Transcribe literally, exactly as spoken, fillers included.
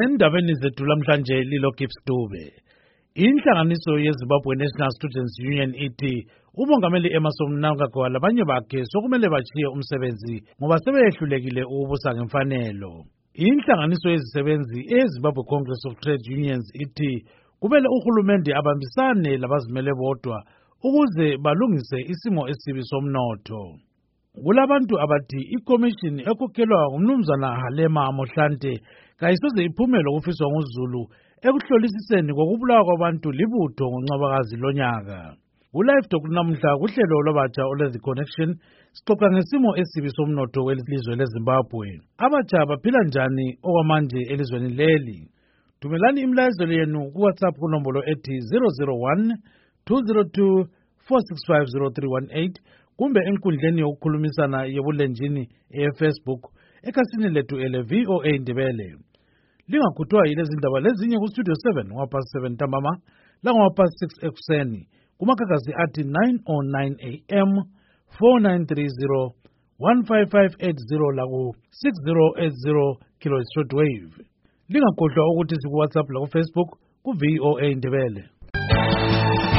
Endabeni zethu lamhlanje lilo Gibbs Dube. Inhlanganiso yeZimbabwe National Students Union ithi umongameli Emmerson Mnangagwa labanye bakhe sokumele bachiye umsebenzi ngoba sebehlulekile ukubusa ngemfanelo. Inhlanganiso yezisebenzi eZimbabwe Congress of Trade Unions ithi kumele uhulumende abambisane labazimele bodwa ukuze balungise isimo esibi somnotho. Kulabantu abathi iCommission ekhokhelwa ngumnumzana Halema Mohlante kayisoze iphumele ukufiswa nguZulu ekuhlolisiseni kokubulawa kwabantu libutho ngoncwabakazi lonyaka. Ulive Talk namhla kuhlelo lwabatsha ole The Connection sixoxa ngesimo esibi somnotho welizwe leZimbabwe. Abatsha baphila njani okwamanje elizweni leli? Thumelani imlayezo yenu ku WhatsApp kunombolo ethi zero zero one two zero two four six five zero three one eight kumbe enkundleni yokukhulumisana yebulenjini eFacebook ekhasini lethu ele V O A Ndebele. Lingakhuthwa yilezi ndaba lezinye ku Studio seven ngapast seven ntambama la ngapast six ekuseni kumakhakhasi athi nine oh nine A M four nine three zero one five five eight zero la ku six zero eight zero kilohertz shortwave. Lingakhohlwa ukuthi siku WhatsApp la ku Facebook ku V O A Ndebele.